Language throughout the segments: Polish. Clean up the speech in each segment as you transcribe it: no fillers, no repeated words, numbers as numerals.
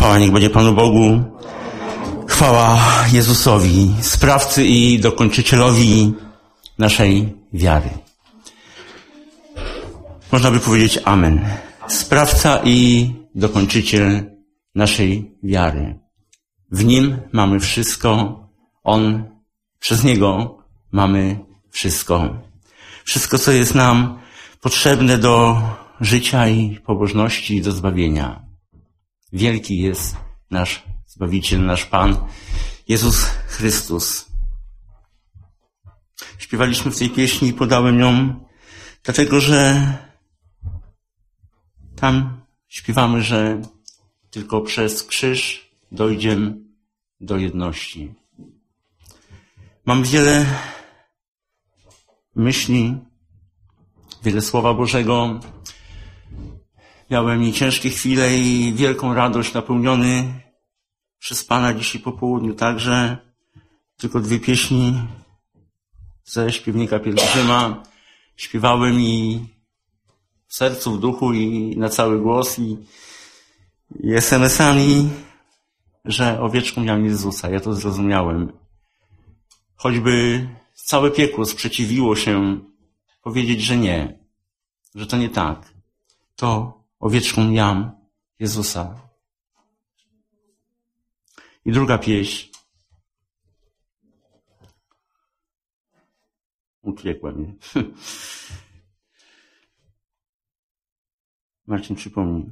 Chwała niech będzie Panu Bogu. Chwała Jezusowi, sprawcy i dokończycielowi naszej wiary. Można by powiedzieć amen. Sprawca i dokończyciel naszej wiary. W Nim mamy wszystko. Przez Niego mamy wszystko. Wszystko, co jest nam potrzebne do życia i pobożności, do zbawienia. Wielki jest nasz Zbawiciel, nasz Pan, Jezus Chrystus. Śpiewaliśmy w tej pieśni i podałem ją, dlatego że tam śpiewamy, że tylko przez krzyż dojdziemy do jedności. Mam wiele myśli, wiele Słowa Bożego. Miałem i ciężkie chwile i wielką radość, napełniony przez Pana dzisiaj po południu także. Tylko 2 pieśni ze śpiewnika Pielgrzyma śpiewałem i w sercu, w duchu i na cały głos i SMS-ami, że owieczką miałem Jezusa. Ja to zrozumiałem. Choćby całe piekło sprzeciwiło się powiedzieć, że nie, że to nie tak, to owieczką jam Jezusa. I druga pieśń. Uciekła mnie. Marcin, przypomnij.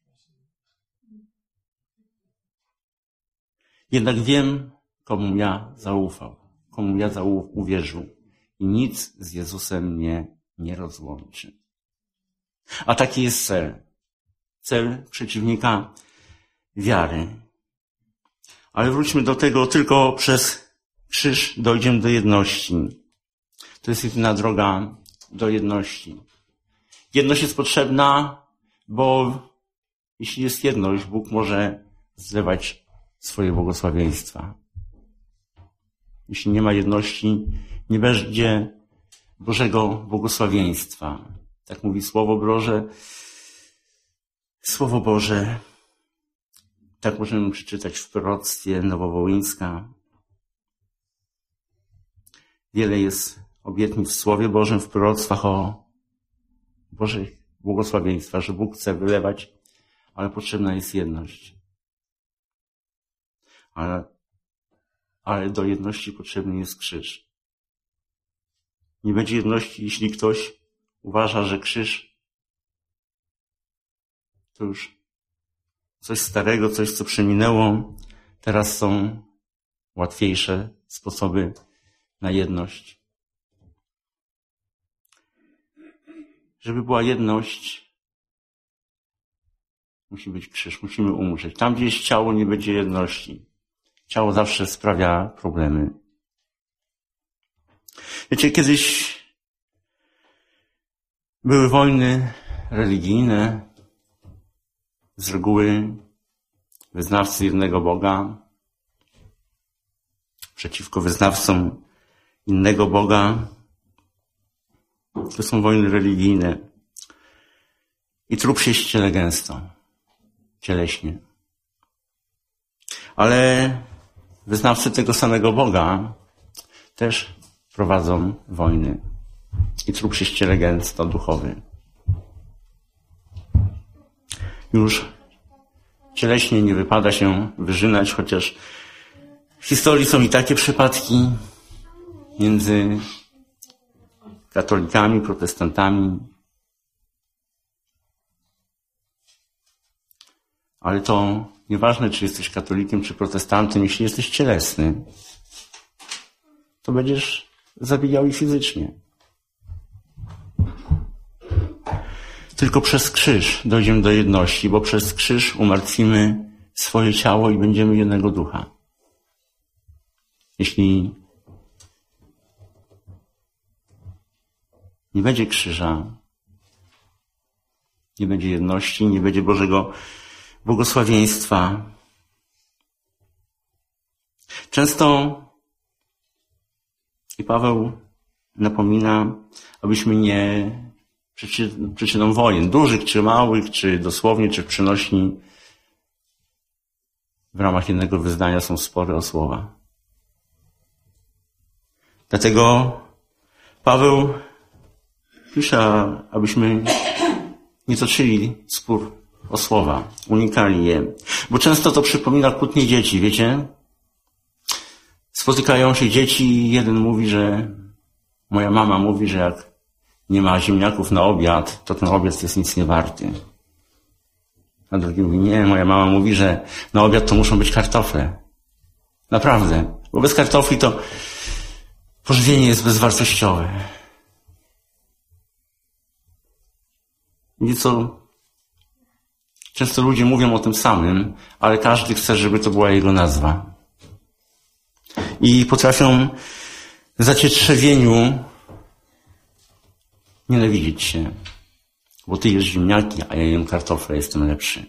Jednak wiem, komu ja zaufał, komu ja uwierzył i nic z Jezusem mnie nie rozłączy. A taki jest cel. Cel przeciwnika wiary. Ale wróćmy do tego, tylko przez krzyż dojdziemy do jedności. To jest jedyna droga do jedności. Jedność jest potrzebna, bo jeśli jest jedność, Bóg może zlewać swoje błogosławieństwa. Jeśli nie ma jedności, nie będzie Bożego błogosławieństwa. Tak mówi Słowo Boże. Słowo Boże. Tak możemy przeczytać w proroctwie Nowowołyńska. Wiele jest obietnic w Słowie Bożym, w proroctwach o Bożych błogosławieństwach, że Bóg chce wylewać, ale potrzebna jest jedność. Ale do jedności potrzebny jest krzyż. Nie będzie jedności, jeśli ktoś uważa, że krzyż to już coś starego, coś, co przeminęło. Teraz są łatwiejsze sposoby na jedność. Żeby była jedność, musi być krzyż, musimy umrzeć. Tam, gdzie jest ciało, nie będzie jedności. Ciało zawsze sprawia problemy. Wiecie, kiedyś były wojny religijne. Z reguły wyznawcy jednego Boga przeciwko wyznawcom innego Boga. To są wojny religijne. I trup się ściele gęsto, cieleśnie. Ale wyznawcy tego samego Boga też prowadzą wojny. I trup się ściele gęsto, duchowy. Już cieleśnie nie wypada się wyżynać, chociaż w historii są i takie przypadki między katolikami, protestantami. Ale to nieważne, czy jesteś katolikiem, czy protestantem, jeśli jesteś cielesny, to będziesz zabijał i fizycznie. Tylko przez krzyż dojdziemy do jedności, bo przez krzyż umartwimy swoje ciało i będziemy jednego ducha. Jeśli nie będzie krzyża, nie będzie jedności, nie będzie Bożego błogosławieństwa. Często i Paweł napomina, abyśmy nie przyczyną wojen, dużych czy małych, czy dosłownie, czy w przenośni, w ramach jednego wyznania są spory o słowa. Dlatego Paweł pisze, abyśmy nie toczyli spór o słowa, unikali je. Bo często to przypomina kłótnie dzieci, wiecie? Spotykają się dzieci i jeden mówi, że moja mama mówi, że jak nie ma ziemniaków na obiad, to ten obiad jest nic nie warty. A drugi mówi, nie, moja mama mówi, że na obiad to muszą być kartofle. Naprawdę. Bo bez kartofli to pożywienie jest bezwartościowe. Wiecie co? Często ludzie mówią o tym samym, ale każdy chce, żeby to była jego nazwa. I potrafią w zacietrzewieniu nienawidzić się. Bo ty jesz ziemniaki, a ja jem kartofle, jestem lepszy.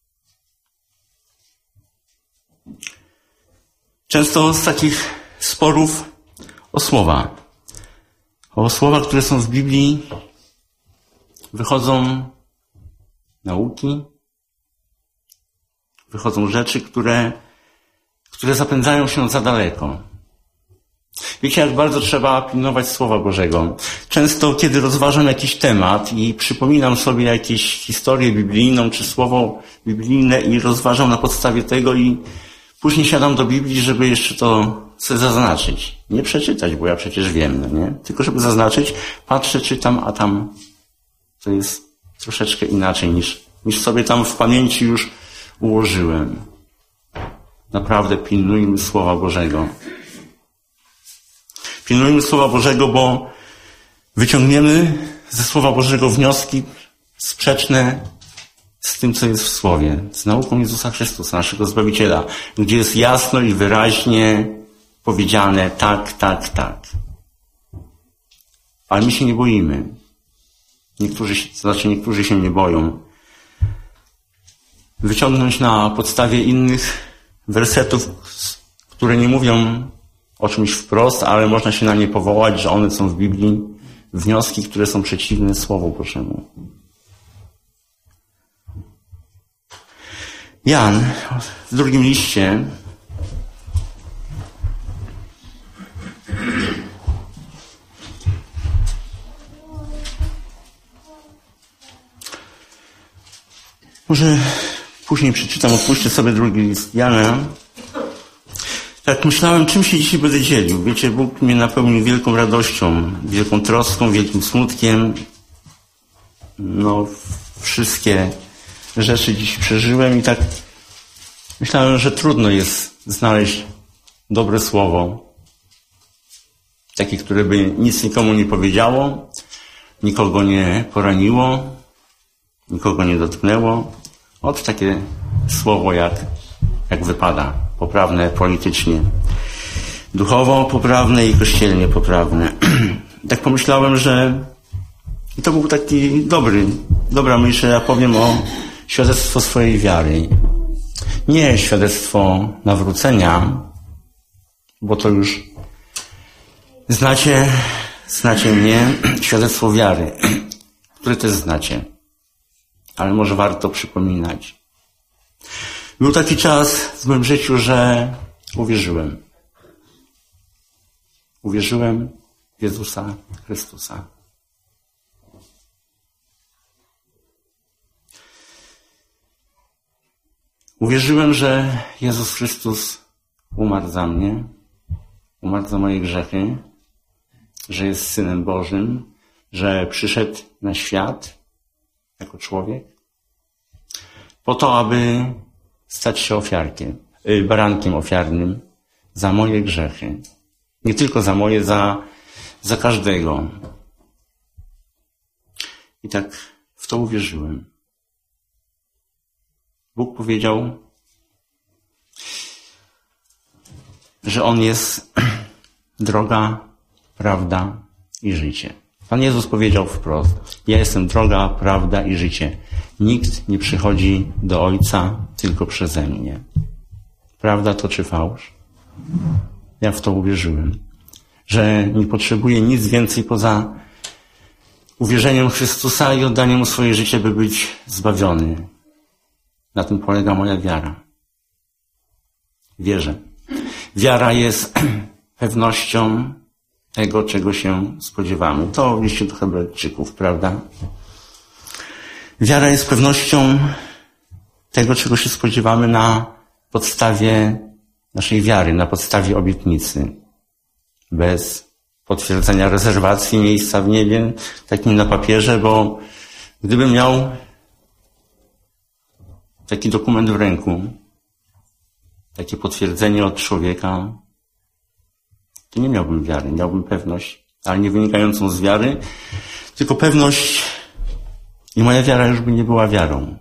Często z takich sporów o słowa, które są w Biblii, wychodzą nauki, wychodzą rzeczy, które zapędzają się za daleko. Wiecie, jak bardzo trzeba pilnować Słowa Bożego. Często, kiedy rozważam jakiś temat i przypominam sobie jakieś historię biblijną czy słowo biblijne i rozważam na podstawie tego i później siadam do Biblii, żeby jeszcze to sobie zaznaczyć. Nie przeczytać, bo ja przecież wiem, no nie? Tylko żeby zaznaczyć, patrzę, czytam, a tam to jest troszeczkę inaczej niż sobie tam w pamięci już ułożyłem. Naprawdę pilnujmy Słowa Bożego. Pilnujmy Słowa Bożego, bo wyciągniemy ze Słowa Bożego wnioski sprzeczne z tym, co jest w Słowie, z nauką Jezusa Chrystusa, naszego Zbawiciela, gdzie jest jasno i wyraźnie powiedziane tak, tak, tak. Ale my się nie boimy. Niektórzy się nie boją. Wyciągnąć na podstawie innych wersetów, które nie mówią o czymś wprost, ale można się na nie powołać, że one są w Biblii, wnioski, które są przeciwne Słowu Bożemu. Jan w drugim liście może później przeczytam, odpuszczę sobie drugi list Jana. Tak myślałem, czym się dzisiaj będę dzielił. Wiecie, Bóg mnie napełnił wielką radością, wielką troską, wielkim smutkiem. No, wszystkie rzeczy dziś przeżyłem i tak myślałem, że trudno jest znaleźć dobre słowo. Takie, które by nic nikomu nie powiedziało, nikogo nie poraniło, nikogo nie dotknęło. Ot takie słowo jak wypada. Poprawne politycznie, duchowo poprawne i kościelnie poprawne. Tak pomyślałem, że to był taki dobra myśl, że ja powiem o świadectwo swojej wiary. Nie świadectwo nawrócenia, bo to już znacie mnie, świadectwo wiary, które też znacie. Ale może warto przypominać. Był taki czas w moim życiu, że uwierzyłem. Uwierzyłem w Jezusa Chrystusa. Uwierzyłem, że Jezus Chrystus umarł za mnie, umarł za moje grzechy, że jest Synem Bożym, że przyszedł na świat jako człowiek, po to, aby stać się barankiem ofiarnym za moje grzechy. Nie tylko za moje, za każdego. I tak w to uwierzyłem. Bóg powiedział, że On jest droga, prawda i życie. Pan Jezus powiedział wprost, ja jestem droga, prawda i życie. Nikt nie przychodzi do Ojca tylko przeze mnie. Prawda to czy fałsz? Ja w to uwierzyłem, że nie potrzebuję nic więcej poza uwierzeniem w Chrystusa i oddaniem Mu swoje życie, by być zbawiony. Na tym polega moja wiara. wierzę. Wiara jest pewnością tego, czego się spodziewamy. To w liście do Hebrajczyków, prawda? Wiara jest pewnością tego, czego się spodziewamy na podstawie naszej wiary, na podstawie obietnicy. Bez potwierdzenia rezerwacji miejsca w niebie, takim na papierze, bo gdybym miał taki dokument w ręku, takie potwierdzenie od człowieka, to nie miałbym wiary, miałbym pewność, ale nie wynikającą z wiary, tylko pewność i moja wiara już by nie była wiarą.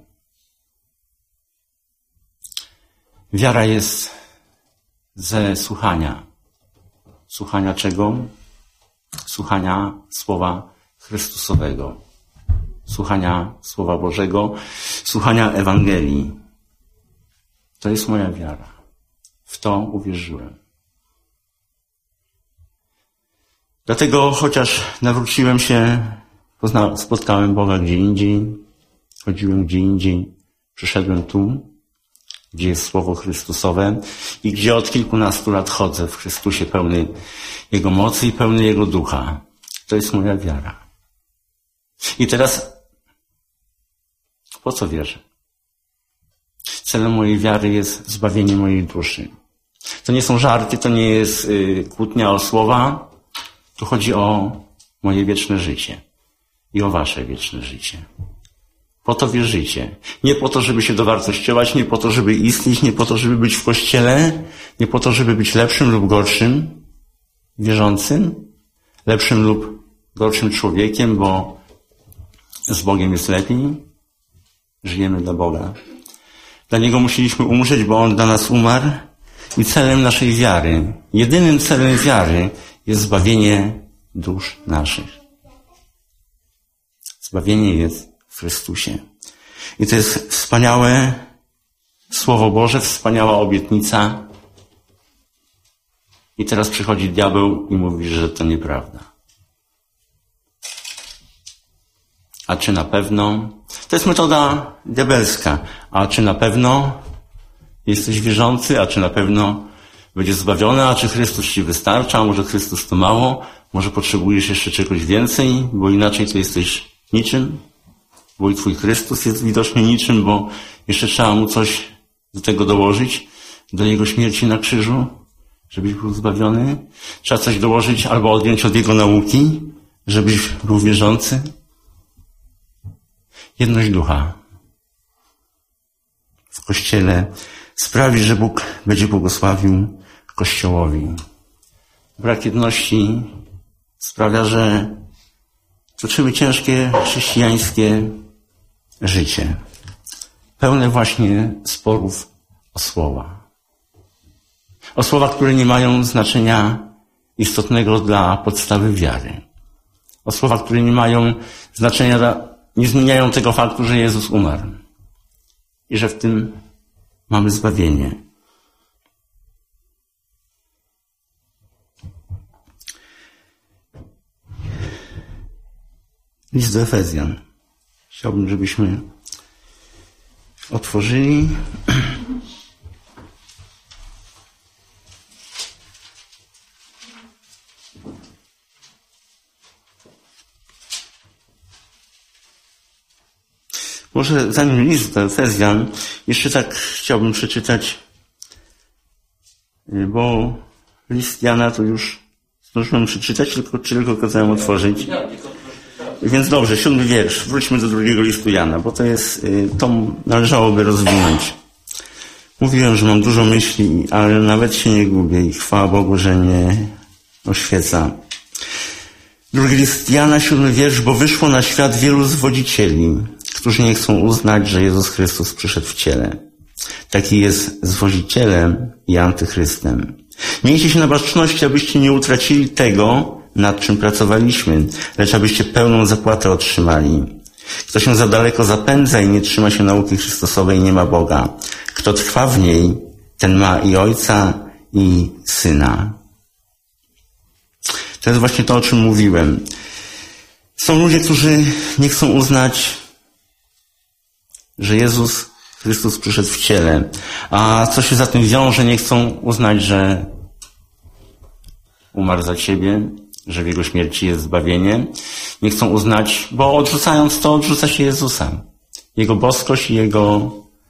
Wiara jest ze słuchania. Słuchania czego? Słuchania Słowa Chrystusowego. Słuchania Słowa Bożego. Słuchania Ewangelii. To jest moja wiara. W to uwierzyłem. Dlatego, chociaż nawróciłem się, spotkałem Boga gdzie indziej, chodziłem gdzie indziej, przyszedłem tu, gdzie jest Słowo Chrystusowe i gdzie od kilkunastu lat chodzę w Chrystusie pełny Jego mocy i pełny Jego ducha. To jest moja wiara. I teraz po co wierzę? Celem mojej wiary jest zbawienie mojej duszy. To nie są żarty, to nie jest kłótnia o słowa. Tu chodzi o moje wieczne życie i o wasze wieczne życie. Po to wierzycie. Nie po to, żeby się dowartościować, nie po to, żeby istnieć, nie po to, żeby być w kościele, nie po to, żeby być lepszym lub gorszym wierzącym, lepszym lub gorszym człowiekiem, bo z Bogiem jest lepiej. Żyjemy dla Boga. Dla Niego musieliśmy umrzeć, bo On dla nas umarł. I celem naszej wiary, jedynym celem wiary jest zbawienie dusz naszych. Zbawienie jest w Chrystusie. I to jest wspaniałe Słowo Boże, wspaniała obietnica. I teraz przychodzi diabeł i mówi, że to nieprawda. A czy na pewno? To jest metoda diabelska. A czy na pewno jesteś wierzący? A czy na pewno będziesz zbawiony? A czy Chrystus ci wystarcza? A może Chrystus to mało? Może potrzebujesz jeszcze czegoś więcej? Bo inaczej to jesteś niczym? Bo i twój Chrystus jest widocznie niczym, bo jeszcze trzeba mu coś do tego dołożyć, do Jego śmierci na krzyżu, żebyś był zbawiony. Trzeba coś dołożyć albo odjąć od Jego nauki, żebyś był wierzący. Jedność ducha w Kościele sprawi, że Bóg będzie błogosławił Kościołowi. Brak jedności sprawia, że toczymy ciężkie chrześcijańskie życie, pełne właśnie sporów o słowa. O słowa, które nie mają znaczenia istotnego dla podstawy wiary. O słowa, które nie mają znaczenia, nie zmieniają tego faktu, że Jezus umarł i że w tym mamy zbawienie. List do Efezjan. Chciałbym, żebyśmy otworzyli. Może zanim list do Efezjan, jeszcze tak chciałbym przeczytać, bo list Jana to już zdążyłem przeczytać, tylko kazałem otworzyć. Więc dobrze, 7 wiersz. Wróćmy do 2 listu Jana, bo to należałoby rozwinąć. Mówiłem, że mam dużo myśli, ale nawet się nie gubię i chwała Bogu, że mnie oświeca. 2 list Jana, 7 wiersz, bo wyszło na świat wielu zwodzicieli, którzy nie chcą uznać, że Jezus Chrystus przyszedł w ciele. Taki jest zwodzicielem i antychrystem. Miejcie się na baczności, abyście nie utracili tego, nad czym pracowaliśmy, lecz abyście pełną zapłatę otrzymali. Kto się za daleko zapędza i nie trzyma się nauki Chrystusowej, nie ma Boga. Kto trwa w niej, ten ma i Ojca, i Syna. To jest właśnie to, o czym mówiłem. Są ludzie, którzy nie chcą uznać, że Jezus Chrystus przyszedł w ciele. A co się za tym wiąże? Nie chcą uznać, że umarł za ciebie, że w Jego śmierci jest zbawienie. Nie chcą uznać, bo odrzucając to, odrzuca się Jezusa. Jego boskość i Jego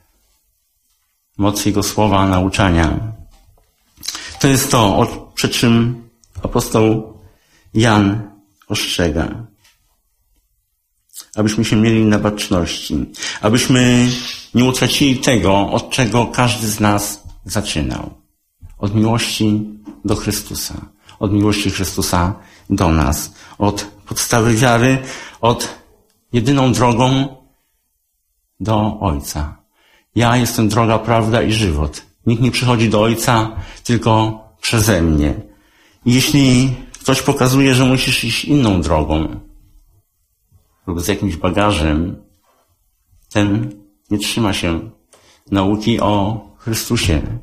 moc, Jego słowa, nauczania. To jest to, przed czym apostoł Jan ostrzega. Abyśmy się mieli na baczności. Abyśmy nie utracili tego, od czego każdy z nas zaczynał. Od miłości do Chrystusa. Od miłości Chrystusa do nas. Od podstawy wiary, od jedyną drogą do Ojca. Ja jestem droga, prawda i żywot. Nikt nie przychodzi do Ojca tylko przeze mnie. I jeśli ktoś pokazuje, że musisz iść inną drogą lub z jakimś bagażem, ten nie trzyma się nauki o Chrystusie.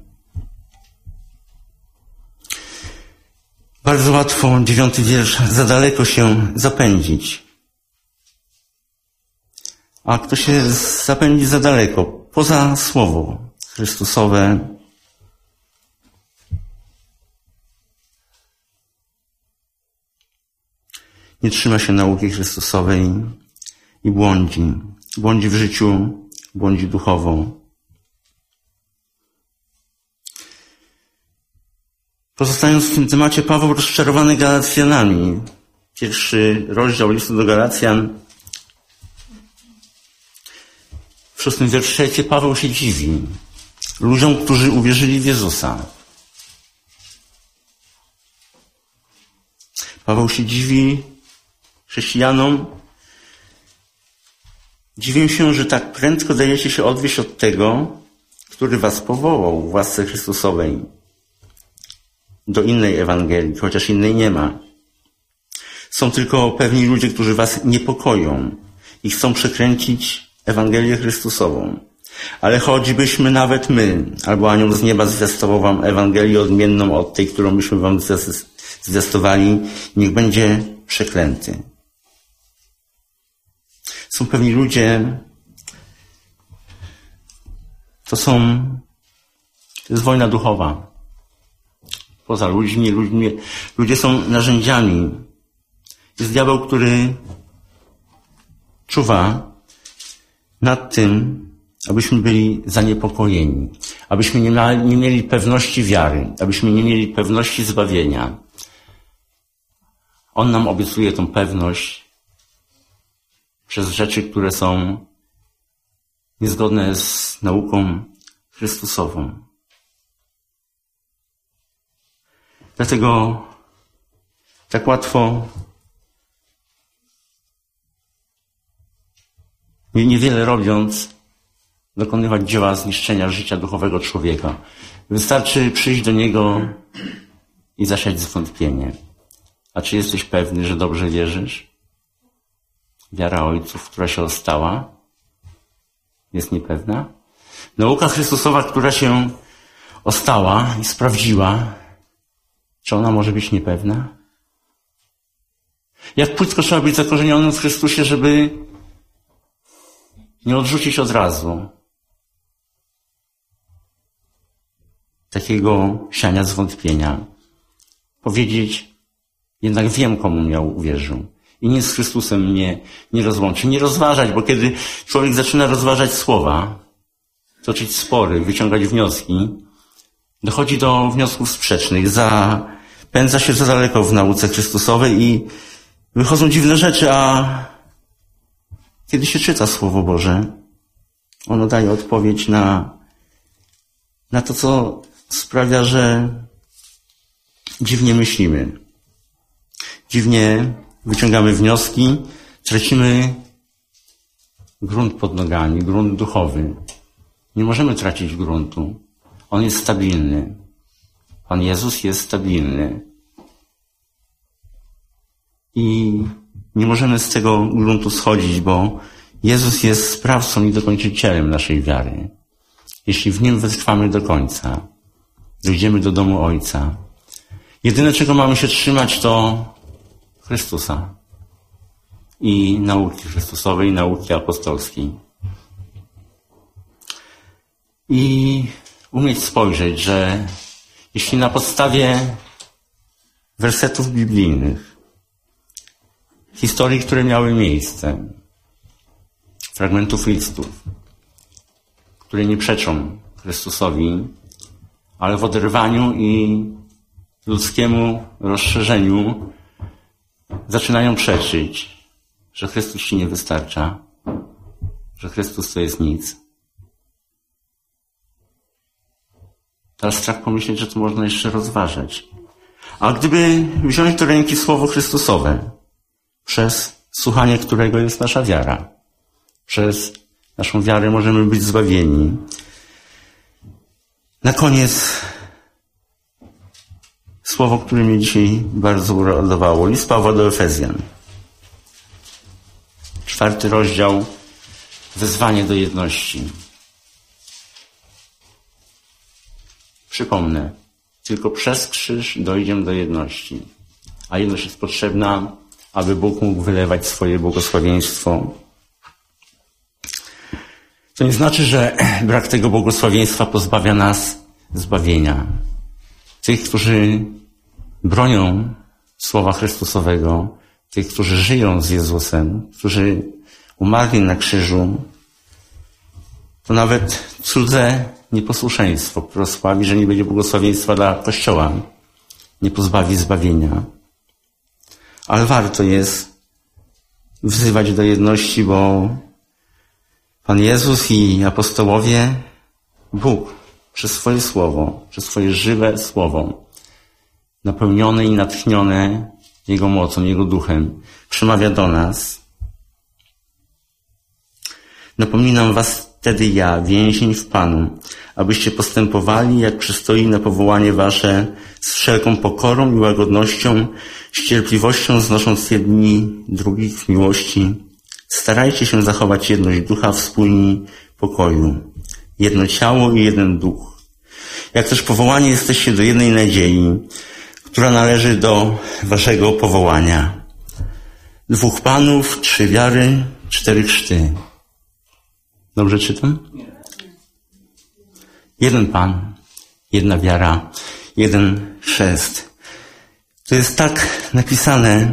Bardzo łatwo, 9 wiersz, za daleko się zapędzić. A kto się zapędzi za daleko, poza słowo Chrystusowe, nie trzyma się nauki Chrystusowej i błądzi. Błądzi w życiu, błądzi duchowo. Pozostając w tym temacie, Paweł rozczarowany Galacjanami. 1 rozdział listu do Galacjan. W 6 wierszu Paweł się dziwi ludziom, którzy uwierzyli w Jezusa. Paweł się dziwi chrześcijanom. Dziwię się, że tak prędko dajecie się odwieść od tego, który was powołał w łasce Chrystusowej do innej Ewangelii, chociaż innej nie ma. Są tylko pewni ludzie, którzy was niepokoją i chcą przekręcić Ewangelię Chrystusową. Ale choćbyśmy nawet my, albo anioł z nieba zwiastował wam Ewangelię odmienną od tej, którą byśmy wam zwiastowali, niech będzie przeklęty. Są pewni ludzie, to jest wojna duchowa. Poza ludźmi, ludzie są narzędziami. Jest diabeł, który czuwa nad tym, abyśmy byli zaniepokojeni, abyśmy nie mieli pewności wiary, abyśmy nie mieli pewności zbawienia. On nam obiecuje tą pewność przez rzeczy, które są niezgodne z nauką Chrystusową. Dlatego tak łatwo niewiele robiąc dokonywać dzieła zniszczenia życia duchowego człowieka. Wystarczy przyjść do Niego i zasiać zwątpienie. A czy jesteś pewny, że dobrze wierzysz? Wiara ojców, która się ostała, jest niepewna. Nauka Chrystusowa, która się ostała i sprawdziła, czy ona może być niepewna? Jak płytko trzeba być zakorzenionym w Chrystusie, żeby nie odrzucić od razu takiego siania zwątpienia. Powiedzieć, jednak wiem, komu ja uwierzył. I nic z Chrystusem mnie nie rozłączy. Nie rozważać, bo kiedy człowiek zaczyna rozważać słowa, toczyć spory, wyciągać wnioski, dochodzi do wniosków sprzecznych, zapędza się za daleko w nauce Chrystusowej i wychodzą dziwne rzeczy, a kiedy się czyta Słowo Boże, ono daje odpowiedź na to, co sprawia, że dziwnie myślimy. Dziwnie wyciągamy wnioski, tracimy grunt pod nogami, grunt duchowy. Nie możemy tracić gruntu. On jest stabilny. Pan Jezus jest stabilny. I nie możemy z tego gruntu schodzić, bo Jezus jest sprawcą i dokończycielem naszej wiary. Jeśli w Nim wytrwamy do końca, dojdziemy do domu Ojca. Jedyne, czego mamy się trzymać, to Chrystusa i nauki Chrystusowej, nauki apostolskiej. i umieć spojrzeć, że jeśli na podstawie wersetów biblijnych, historii, które miały miejsce, fragmentów listów, które nie przeczą Chrystusowi, ale w oderwaniu i ludzkiemu rozszerzeniu zaczynają przeczyć, że Chrystus ci nie wystarcza, że Chrystus to jest nic. Teraz strach pomyśleć, że to można jeszcze rozważać. A gdyby wziąć do ręki Słowo Chrystusowe, przez słuchanie którego jest nasza wiara, przez naszą wiarę możemy być zbawieni. Na koniec słowo, które mnie dzisiaj bardzo uradowało. List Pawła do Efezjan. 4 rozdział. Wezwanie do jedności. Przypomnę, tylko przez krzyż dojdziemy do jedności. A jedność jest potrzebna, aby Bóg mógł wylewać swoje błogosławieństwo. To nie znaczy, że brak tego błogosławieństwa pozbawia nas zbawienia. Tych, którzy bronią Słowa Chrystusowego, tych, którzy żyją z Jezusem, którzy umarli na krzyżu, to nawet cudze nieposłuszeństwo, które sprawi, że nie będzie błogosławieństwa dla Kościoła, nie pozbawi zbawienia. Ale warto jest wzywać do jedności, bo Pan Jezus i apostołowie, Bóg przez swoje słowo, przez swoje żywe słowo, napełnione i natchnione Jego mocą, Jego duchem, przemawia do nas. Napominam was wtedy ja, więzień w Panu, abyście postępowali, jak przystoi na powołanie wasze, z wszelką pokorą i łagodnością, z cierpliwością znosząc jedni drugich w miłości. Starajcie się zachować jedność ducha w spójni pokoju, jedno ciało i jeden duch. Jak też powołani jesteście do jednej nadziei, która należy do waszego powołania. 2 Panów, 3 wiary, 4 chrzty. Dobrze czytam? Jeden Pan, jedna wiara, jeden chrzest. To jest tak napisane,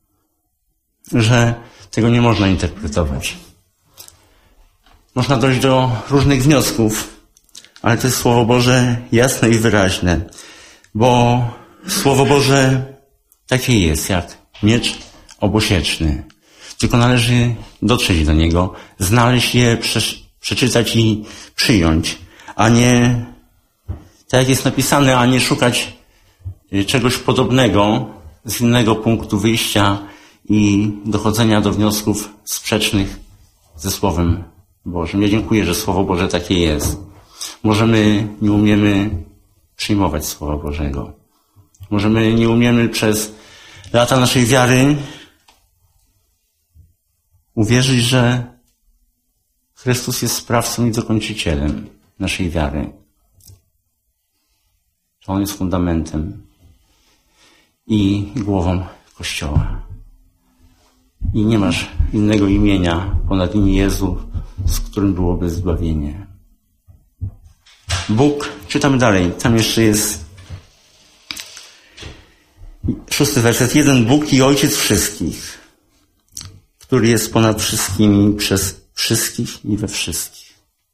że tego nie można interpretować. Można dojść do różnych wniosków, ale to jest Słowo Boże jasne i wyraźne, bo Słowo Boże takie jest, jak miecz obosieczny. Tylko należy dotrzeć do niego, znaleźć je, przeczytać i przyjąć, a nie tak jak jest napisane, a nie szukać czegoś podobnego z innego punktu wyjścia i dochodzenia do wniosków sprzecznych ze Słowem Bożym. Ja dziękuję, że Słowo Boże takie jest. Możemy nie umiemy przyjmować Słowa Bożego. Możemy nie umiemy przez lata naszej wiary uwierzyć, że Chrystus jest sprawcą i dokończycielem naszej wiary. Że On jest fundamentem i głową Kościoła. I nie masz innego imienia ponad imię Jezu, z którym byłoby zbawienie. Bóg, czytamy dalej, tam jeszcze jest 6 werset. Jeden Bóg i Ojciec wszystkich, który jest ponad wszystkimi, przez wszystkich i we wszystkich.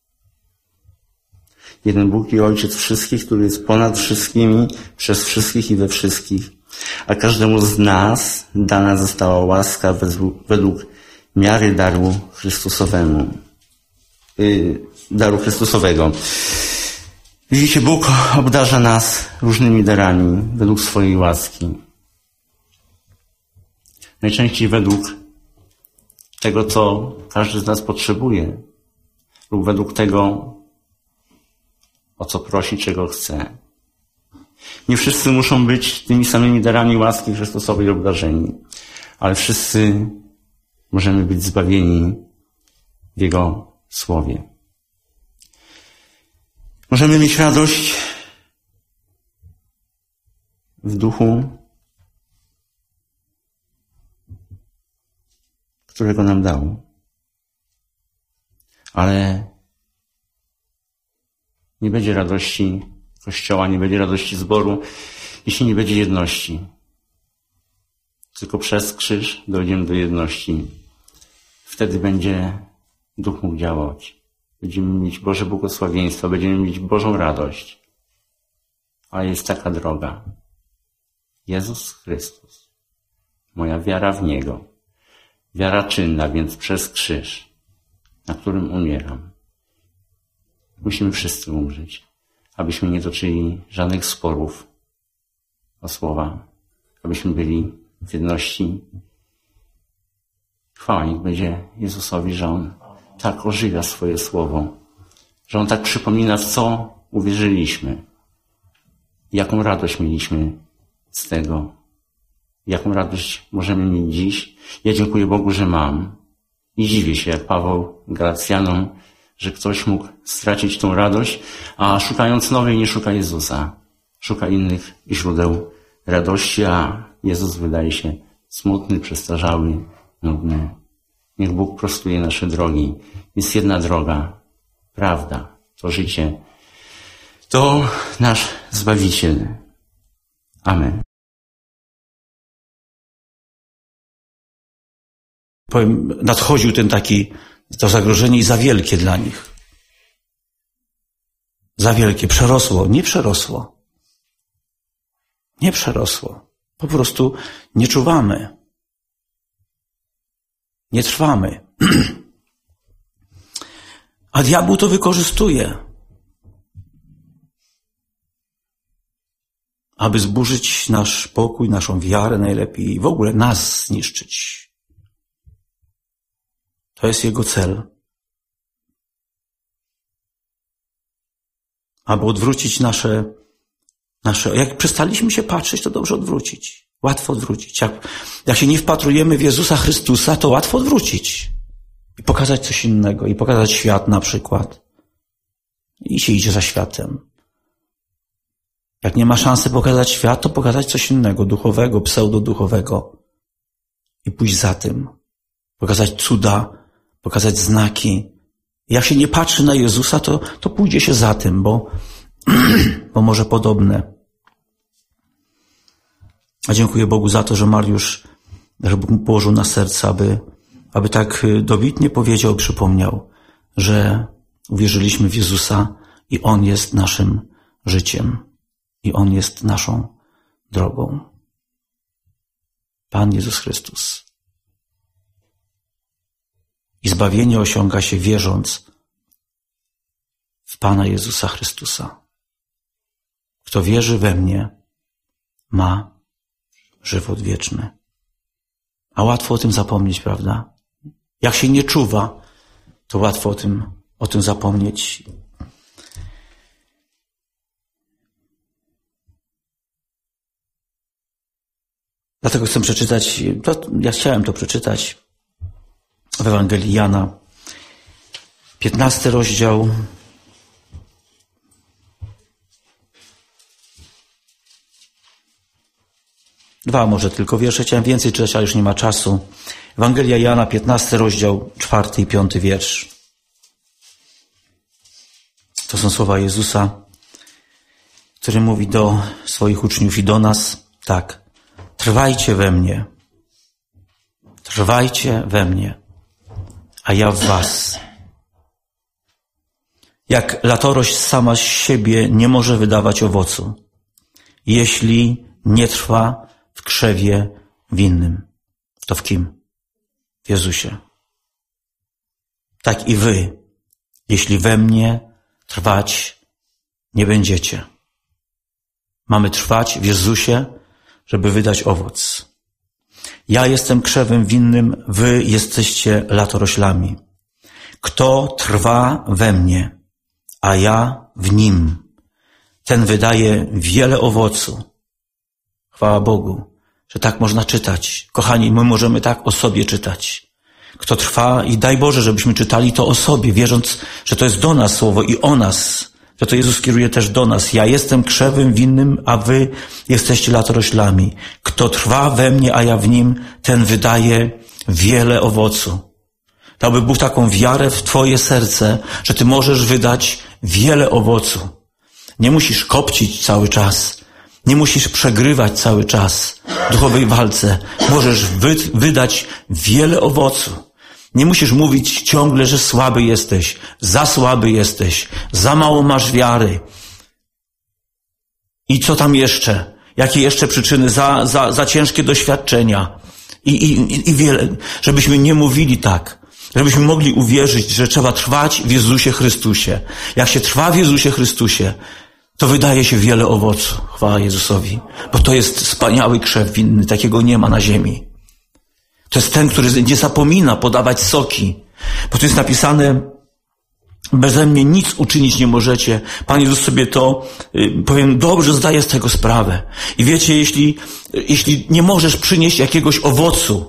Jeden Bóg i Ojciec wszystkich, który jest ponad wszystkimi, przez wszystkich i we wszystkich. A każdemu z nas dana została łaska według miary daru Chrystusowego. Widzicie, Bóg obdarza nas różnymi darami według swojej łaski. Najczęściej według tego, co każdy z nas potrzebuje, lub według tego, o co prosi, czego chce. Nie wszyscy muszą być tymi samymi darami łaski Chrystusowej obdarzeni, ale wszyscy możemy być zbawieni w Jego Słowie. Możemy mieć radość w duchu, którego nam dał. Ale Nie będzie radości Kościoła, nie będzie radości zboru, jeśli nie będzie jedności. Tylko przez krzyż dojdziemy do jedności. Wtedy będzie Duch mógł działać. Będziemy mieć Boże błogosławieństwo, będziemy mieć Bożą radość. A jest taka droga. Jezus Chrystus. Moja wiara w Niego. Wiara czynna, więc przez krzyż, na którym umieram. Musimy wszyscy umrzeć, abyśmy nie toczyli żadnych sporów o słowa, abyśmy byli w jedności. Chwała niech będzie Jezusowi, że On tak ożywia swoje słowo, że On tak przypomina, w co uwierzyliśmy, jaką radość mieliśmy z tego, jaką radość możemy mieć dziś. Ja dziękuję Bogu, że mam i dziwię się, jak Paweł Galacjanom, że ktoś mógł stracić tą radość, a szukając nowej nie szuka Jezusa, szuka innych źródeł radości, a Jezus wydaje się smutny, przestarzały, nudny. Niech Bóg prostuje nasze drogi. Jest jedna droga, prawda, to życie. To nasz Zbawiciel. Amen. Powiem, nadchodził to zagrożenie i za wielkie dla nich. Za wielkie. Przerosło. Nie przerosło. Nie przerosło. Po prostu nie czuwamy. Nie trwamy. A diabeł to wykorzystuje, aby zburzyć nasz pokój, naszą wiarę najlepiej i w ogóle nas zniszczyć. To jest jego cel. Aby odwrócić nasze, jak przestaliśmy się patrzeć, to dobrze odwrócić. Łatwo odwrócić. Jak się nie wpatrujemy w Jezusa Chrystusa, to łatwo odwrócić. I pokazać coś innego. I pokazać świat na przykład. I się idzie za światem. Jak nie ma szansy pokazać świat, to pokazać coś innego. Duchowego, pseudoduchowego. I pójść za tym. Pokazać cuda. Pokazać znaki. Jak się nie patrzy na Jezusa, to pójdzie się za tym, bo może podobne. A dziękuję Bogu za to, że Mariusz, że Bóg mu położył na serce, aby tak dobitnie powiedział, przypomniał, że uwierzyliśmy w Jezusa i On jest naszym życiem. I On jest naszą drogą. Pan Jezus Chrystus. I zbawienie osiąga się wierząc w Pana Jezusa Chrystusa. Kto wierzy we mnie, ma żywot wieczny. A łatwo o tym zapomnieć, prawda? Jak się nie czuwa, to łatwo o tym zapomnieć. Dlatego chcę przeczytać, ja chciałem to przeczytać w Ewangelii Jana, 15 rozdział, dwa może tylko wiersze, chciałem więcej czytać, ale już nie ma czasu. Ewangelia Jana, 15 rozdział, 4 i 5 wiersz. To są słowa Jezusa, który mówi do swoich uczniów i do nas tak: trwajcie we mnie, a ja w was. Jak latorość sama z siebie nie może wydawać owocu, jeśli nie trwa w krzewie winnym. To w kim? W Jezusie. Tak i wy, jeśli we mnie trwać nie będziecie. Mamy trwać w Jezusie, żeby wydać owoc. Ja jestem krzewem winnym, wy jesteście latoroślami. Kto trwa we mnie, a ja w nim, ten wydaje wiele owocu. Chwała Bogu, że tak można czytać. Kochani, my możemy tak o sobie czytać. Kto trwa i daj Boże, żebyśmy czytali to o sobie, wierząc, że to jest do nas słowo i o nas, że to Jezus kieruje też do nas. Ja jestem krzewem winnym, a wy jesteście latoroślami. Kto trwa we mnie, a ja w nim, ten wydaje wiele owocu. Dałby Bóg taką wiarę w twoje serce, że ty możesz wydać wiele owocu. Nie musisz kopcić cały czas. Nie musisz przegrywać cały czas w duchowej walce. Możesz wydać wiele owocu. Nie musisz mówić ciągle, że słaby jesteś, za mało masz wiary. I co tam jeszcze? Jakie jeszcze przyczyny? Za ciężkie doświadczenia. I wiele. Żebyśmy nie mówili tak. Żebyśmy mogli uwierzyć, że trzeba trwać w Jezusie Chrystusie. Jak się trwa w Jezusie Chrystusie, to wydaje się wiele owocu. Chwała Jezusowi. Bo to jest wspaniały krzew winny. Takiego nie ma na ziemi. To jest ten, który nie zapomina podawać soki. Bo tu jest napisane, beze mnie nic uczynić nie możecie. Pan Jezus sobie to, powiem, dobrze zdaje z tego sprawę. I wiecie, jeśli nie możesz przynieść jakiegoś owocu,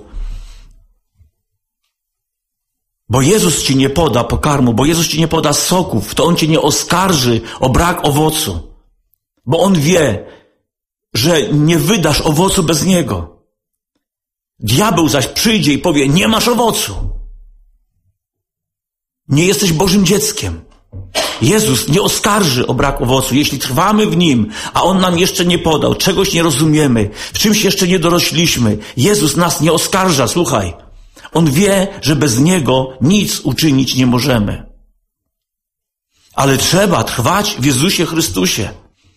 bo Jezus ci nie poda pokarmu, bo Jezus ci nie poda soków, to On cię nie oskarży o brak owocu. Bo On wie, że nie wydasz owocu bez Niego. Diabeł zaś przyjdzie i powie, nie masz owocu. Nie jesteś Bożym dzieckiem. Jezus nie oskarży o brak owocu, jeśli trwamy w Nim, a On nam jeszcze nie podał, czegoś nie rozumiemy, w czymś jeszcze nie dorośliśmy. Jezus nas nie oskarża, słuchaj. On wie, że bez Niego nic uczynić nie możemy. Ale trzeba trwać w Jezusie Chrystusie.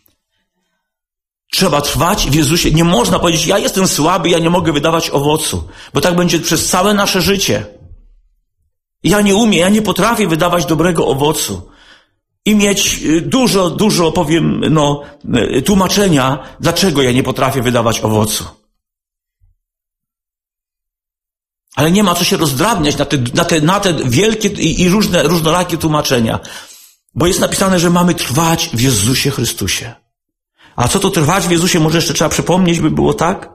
Trzeba trwać w Jezusie. Nie można powiedzieć, ja jestem słaby, ja nie mogę wydawać owocu, bo tak będzie przez całe nasze życie. Ja nie umiem, ja nie potrafię wydawać dobrego owocu. I mieć dużo, powiem, tłumaczenia, dlaczego ja nie potrafię wydawać owocu. Ale nie ma co się rozdrabniać na te wielkie i różnorakie tłumaczenia. Bo jest napisane, że mamy trwać w Jezusie Chrystusie. A co to trwać w Jezusie? Może jeszcze trzeba przypomnieć, by było tak?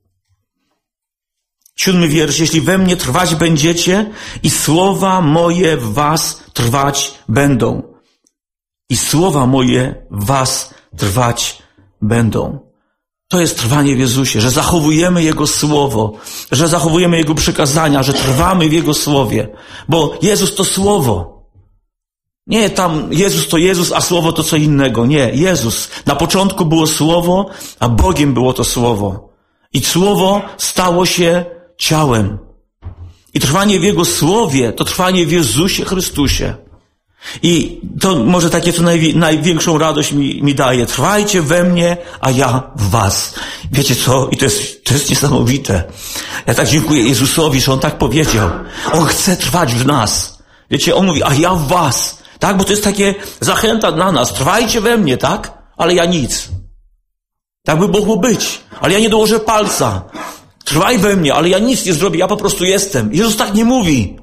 7 wiersz. Jeśli we mnie trwać będziecie i słowa moje w was trwać będą. I słowa moje w was trwać będą. To jest trwanie w Jezusie, że zachowujemy Jego Słowo, że zachowujemy Jego przykazania, że trwamy w Jego Słowie. Bo Jezus to Słowo. Nie tam Jezus to Jezus, a Słowo to co innego. Nie, Jezus. Na początku było Słowo, a Bogiem było to Słowo. I Słowo stało się ciałem. I trwanie w Jego Słowie to trwanie w Jezusie Chrystusie. I to może takie, co największą radość mi daje. Trwajcie we mnie, a ja w was. Wiecie co? I to jest niesamowite. Ja tak dziękuję Jezusowi, że On tak powiedział. On chce trwać w nas. Wiecie, On mówi, a ja w was. Tak? Bo to jest takie zachęta dla nas. Trwajcie we mnie, tak? Ale ja nic. Tak by mogło być. Ale ja nie dołożę palca. Trwaj we mnie, ale ja nic nie zrobię. Ja po prostu jestem. Jezus tak nie mówi.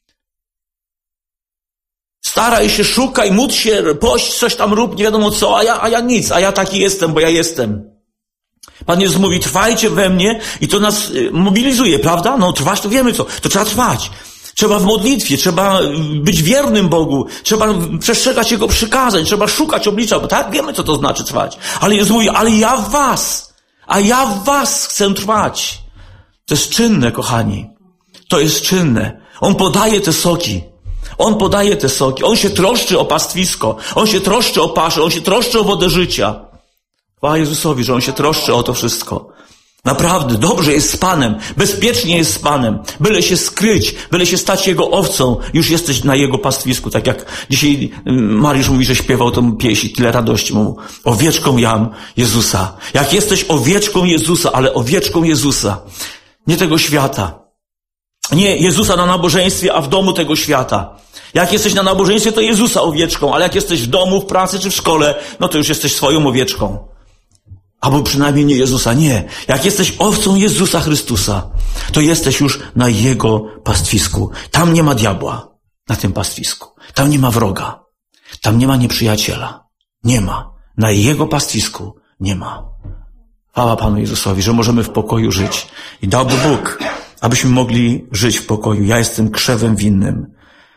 Staraj się, szukaj, módl się, pość, coś tam rób, nie wiadomo co, a ja nic, a ja taki jestem, bo ja jestem. Pan Jezus mówi, trwajcie we mnie i to nas mobilizuje, prawda? No trwać to wiemy co, to trzeba trwać. Trzeba w modlitwie, trzeba być wiernym Bogu, trzeba przestrzegać Jego przykazań, trzeba szukać oblicza, bo tak wiemy co to znaczy trwać. Ale Jezus mówi, ale ja w was chcę trwać. To jest czynne, kochani. To jest czynne. On podaje te soki. On się troszczy o pastwisko. On się troszczy o paszę. On się troszczy o wodę życia. Chwała Jezusowi, że On się troszczy o to wszystko. Naprawdę, dobrze jest z Panem. Bezpiecznie jest z Panem. Byle się skryć, byle się stać Jego owcą. Już jesteś na Jego pastwisku. Tak jak dzisiaj Mariusz mówi, że śpiewał tą pieśń. Tyle radości mu. Owieczką jam Jezusa. Jak jesteś owieczką Jezusa, ale owieczką Jezusa. Nie tego świata. Nie Jezusa na nabożeństwie, a w domu tego świata. Jak jesteś na nabożeństwie, to Jezusa owieczką, ale jak jesteś w domu, w pracy czy w szkole, no to już jesteś swoją owieczką. Albo przynajmniej nie Jezusa, nie. Jak jesteś owcą Jezusa Chrystusa, to jesteś już na Jego pastwisku. Tam nie ma diabła, na tym pastwisku. Tam nie ma wroga. Tam nie ma nieprzyjaciela. Nie ma. Na Jego pastwisku nie ma. Chwała Panu Jezusowi, że możemy w pokoju żyć. I dałby Bóg, abyśmy mogli żyć w pokoju. Ja jestem krzewem winnym.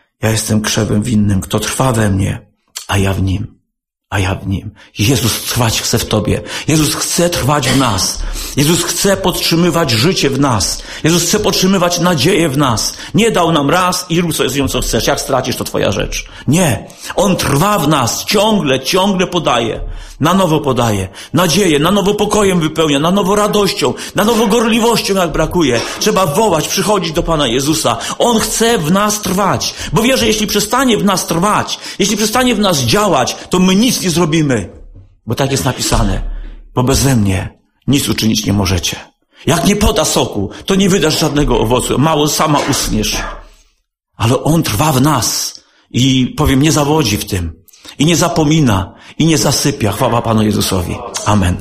Kto trwa we mnie, a ja w Nim. Jezus trwać chce w Tobie. Jezus chce trwać w nas. Jezus chce podtrzymywać życie w nas. Jezus chce podtrzymywać nadzieję w nas. Nie dał nam raz i rób sobie z nią co chcesz. Jak stracisz, to twoja rzecz. Nie. On trwa w nas. Ciągle podaje. Na nowo podaje. Nadzieję, na nowo pokojem wypełnia, na nowo radością, na nowo gorliwością jak brakuje. Trzeba wołać, przychodzić do Pana Jezusa. On chce w nas trwać. Bo wie, że jeśli przestanie w nas trwać, jeśli przestanie w nas działać, to my nic nie zrobimy. Bo tak jest napisane. Bo beze mnie nic uczynić nie możecie. Jak nie poda soku, to nie wydasz żadnego owocu. Mało sama usniesz. Ale On trwa w nas i powiem, nie zawodzi w tym. I nie zapomina, i nie zasypia. Chwała Panu Jezusowi. Amen.